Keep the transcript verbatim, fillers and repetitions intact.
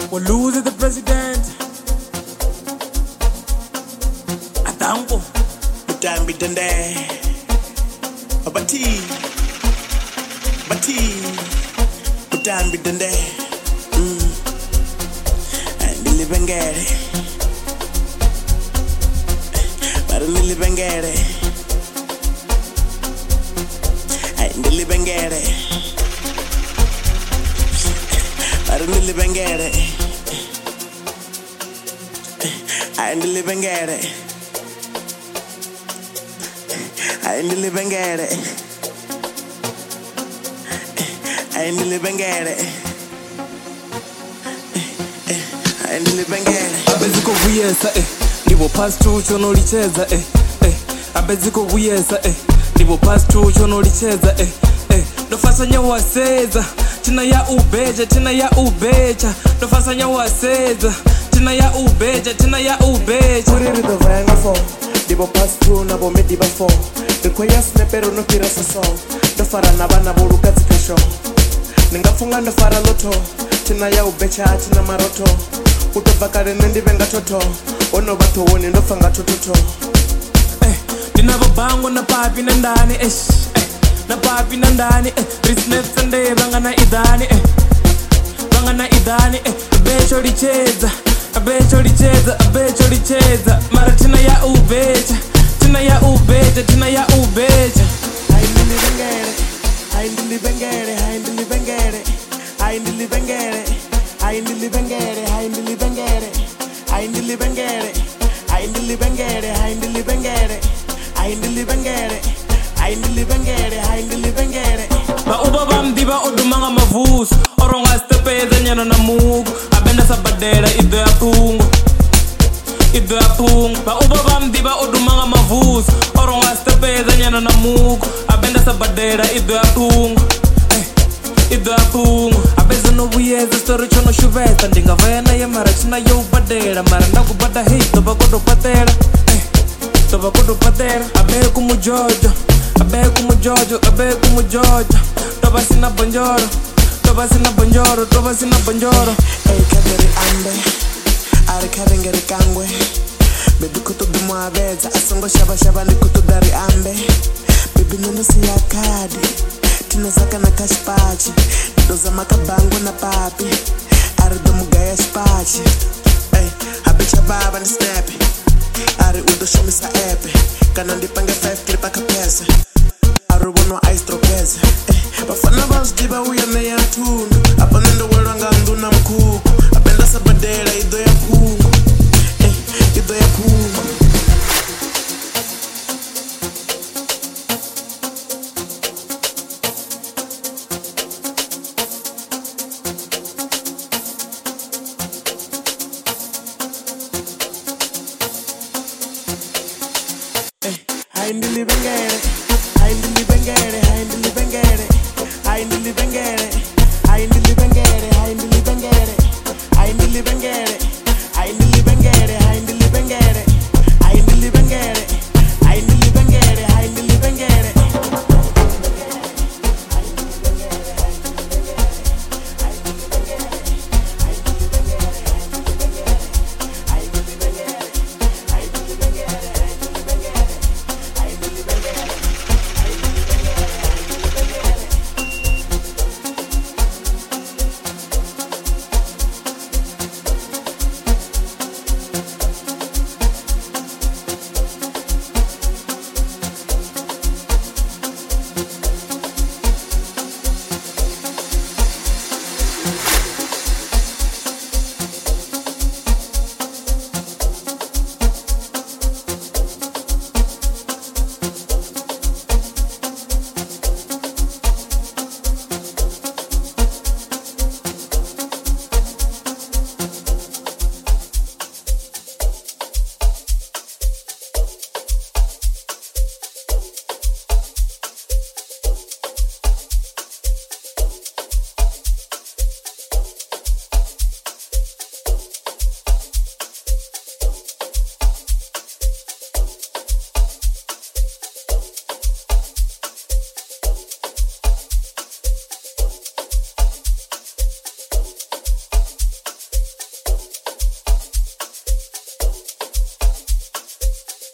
We'll lose the president. Atango. Mutambi dende. Abati. Bati. Mutambi dende. Mm. And the living get it. But the living get it. And the living get it. But the living get it. And the living get it. I ain't living at it. I ain't living at it. I ain't living at it. Abeziko vuyesa eh, nibo past two chono licheza eh eh. Abeziko vuyesa eh, nibo past two chono licheza eh eh. Nofasanya waseza, tina ya ubeja, tina ya ubeja. Nofasanya waseza, tina ya ubeja, tina ya ubeja. Put it in the vanga for. Dibo pass through na bo mediba for. Require snapero no kira so. Do fara na bana boruka zikasho. Ningafunga ndo fara loto. Tina ya ubecha tina maroto. Utobakare nendi venga toto. Ono bato woni ndo fanga tototo. Eh, dinabo bango na papi na ndani eh. Eh, na papi na ndani eh. Risnet sande banga na idani eh. Banga na idani eh. Abecho licheza. Abecho licheza, abecho licheza. Mara tina ya ubecha. Tina ya ubecha, tina ya ubecha. I ain't living at it. I ain't living at it. I ain't living at it. I ain't living at it. I ain't living at it. I ain't living at it. I ain't living at it. I ain't living at it. I ain't living at it. I ain't living at it. I ain't living at it. I ain't living at it. Ba uba bamdiba odumanga mavuso. Oronga stepeza nyano na mugu. Abenda sabadera ido ya pungu. Ido ya pungu. Ba uba bamdiba odumanga mavuso. Oronga stepeza nyano na mugu. Abenda sabadera ido ya pungu. Ido ya pungu. Abeza no buyeza story chono shuveta. Ndinga vena ya mara china yo badera. Mara ndaku bada hei toba kodo patera. Toba kodo patera. Abe kumu jojo. Abe kumu jojo. Abe kumu jojo. Toba sina bonjoro. Toba sina bonjoro. Toba sina bonjoro. Hey kaderi ambe. Ari karengeri kangwe. Baby kuto dumo abeza. Asongo shaba shaba ni kuto dari ambe. Baby nene siya kadi. Tina zaka na kashpachi. Doza makabango na papi. Ari domu gaya shpachi. Hey, habicha baba ni snappy. Ari udo show me sa epe. Kanandi pange five klipa kapese. Ari wono ice tropeze. Hey, bafana bounce diba uya na ya tundu. Apa nendo wera ngandu na mkuku. Apenda sabadera ido ya pungu. Hey, ido ya pungu. I ain't living at it. I ain't living at it. I ain't living